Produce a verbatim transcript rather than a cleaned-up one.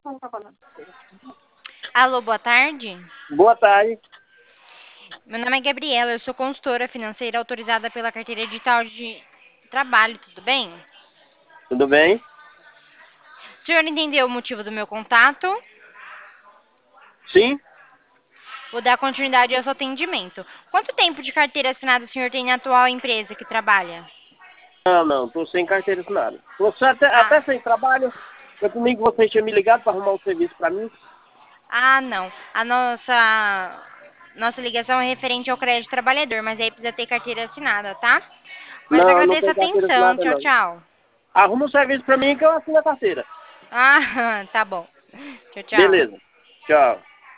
Alô, boa tarde. Boa tarde. Meu nome é Gabriela, eu sou consultora financeira autorizada pela carteira digital de trabalho, tudo bem? Tudo bem? O senhor entendeu o motivo do meu contato? Sim? Vou dar continuidade ao seu atendimento. Quanto tempo de carteira assinada o senhor tem na atual empresa que trabalha? Não, não, tô sem carteira assinada. Você até, Ah, até sem trabalho, eu comigo você tinha me ligado para arrumar um serviço para mim. ah, não. A nossa nossa ligação é referente ao crédito trabalhador, mas aí precisa ter carteira assinada, tá? Mas Não, não agradeço a tem carteira atenção. assinada Tchau, não. tchau. Arruma um serviço para mim que eu assino a carteira. Ah, tá bom. Tchau, tchau. Beleza. Tchau.